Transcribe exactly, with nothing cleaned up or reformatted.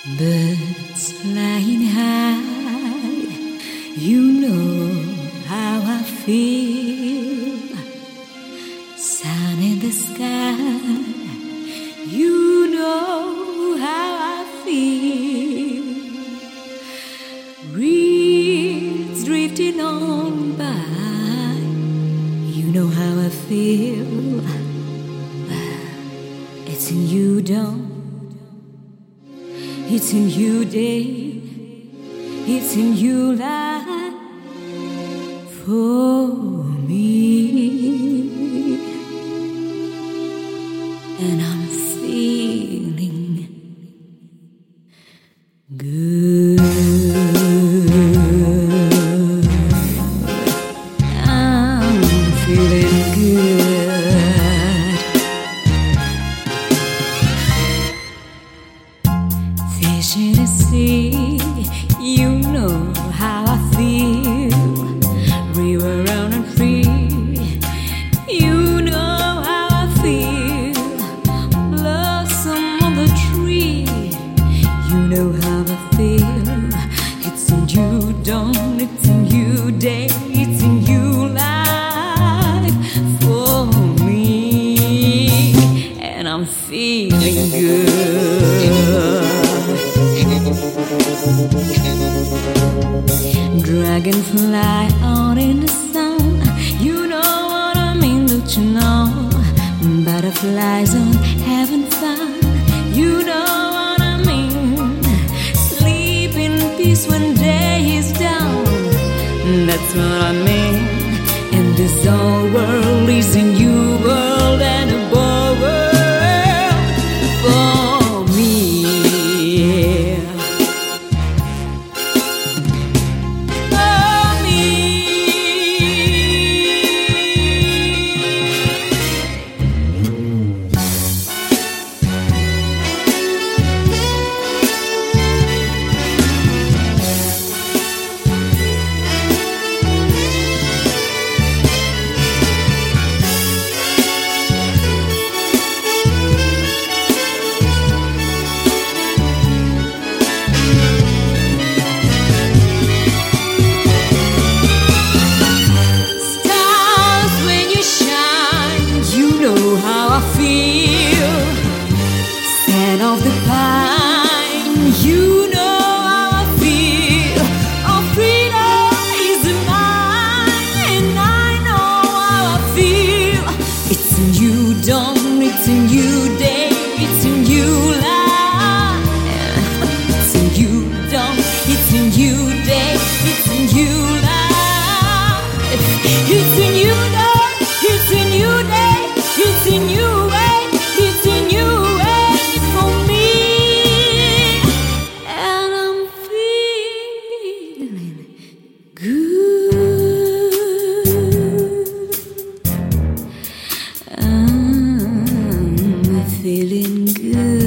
Birds flying high, you know how I feel. Sun in the sky, you know how I feel. Reeds drifting on by, you know how I feel. It's in you, don't. It's in you, day. It's in you, life for me. And I'm feeling good. I'm feeling good. Fish in the sea, you know how I feel. River running free, you know how I feel. Blossom on the tree, you know how I feel. It's in you, dawn, it's in you, day, it's in you, life for me. And I'm feeling good. Dragonfly out in the sun, you know what I mean, don't you know? Butterflies on having fun, you know what I mean. Sleep in peace when day is down, that's what I mean. And this whole world is in you, world and above world for me. I feel, scent of the pine, you know how I feel. Oh, freedom is mine, and I know how I feel. It's in you, dawn, it's in you, day, it's in you, life. It's in you, dawn, it's in you, day, it's in you, life. It's in you, dawn, it's in you, day, it's in you. Feeling good.